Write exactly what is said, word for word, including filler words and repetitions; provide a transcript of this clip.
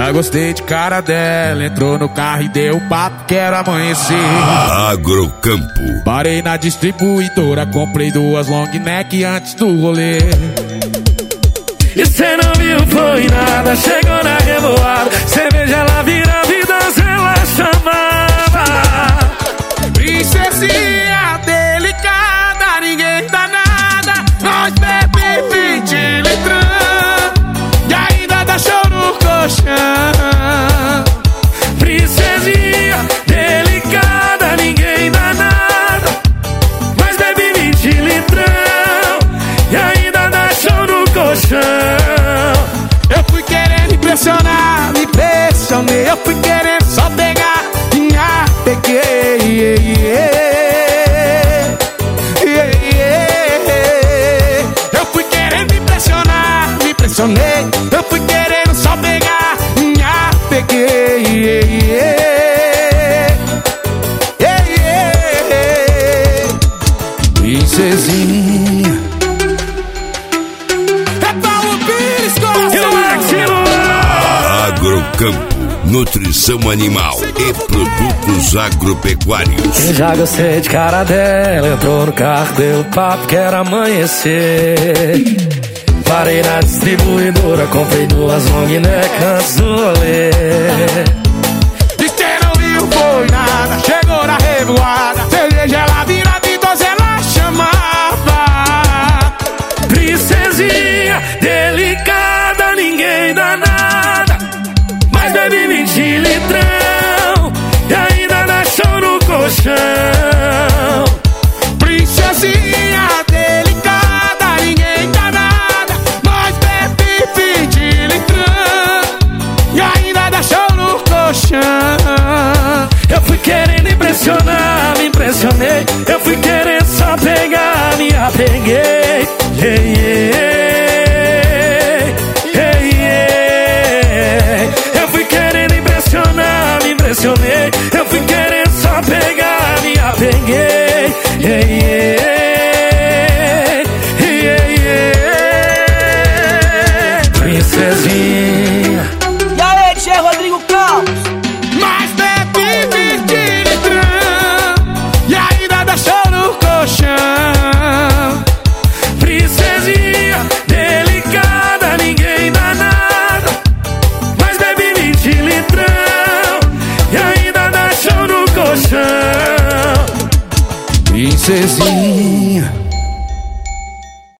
Já gostei de cara dela, entrou no carro e deu papo, quero amanhecer. Agrocampo. Parei na distribuidora, comprei duas long neck antes do rolê. E cê não viu, foi nada, chegou na revoada, cerveja ela vira vida, ela chamava. Princesinha delicada, ninguém dá nada, nós bebe vinte litrão e ainda dá show no colchão. Princesinha delicada, ninguém dá nada, mas bebe vinte litrão e ainda dá show no colchão. Eu fui querendo impressionar, me impressionei. Eu fui querendo só pegar, minha peguei. Yeah, yeah, yeah. Eu fui querendo impressionar, me impressionei. Eu fui querendo só pegar, minha peguei. Yeah, yeah, yeah. Princesinha. Agrocampo, nutrição animal e produtos agropecuários. Eu já gostei de cara dela, entrou no carro, deu papo, quero amanhecer. Parei na distribuidora, comprei duas long neck antes do rolê. E cê não viu, foi nada, chegou na revoada, cerveja ela vira vidosa, ela chamava. Princesinha delicada, ninguém dá nada, mas bebe vinte litrão e ainda dá show no colchão. Princesinha delicada, ninguém dá nada, mas bebe vinte litrão e ainda dá show no colchão. Eu fui querendo impressionar, me impressionei. Eu fui querendo só pegar, me apeguei. Yeah, yeah, yeah, yeah. Eu fui querendo impressionar, me impressionei. Eu fui querendo só pegar, me apeguei. Yeah, yeah, yeah, yeah. Princesinha. E aí, Tchê Rodrigo Campos? Mas bebe vinte litrão e ainda dá show no colchão. Princesinha delicada, ninguém dá nada, mas bebe vinte litrão e ainda dá show no colchão. Princesinha.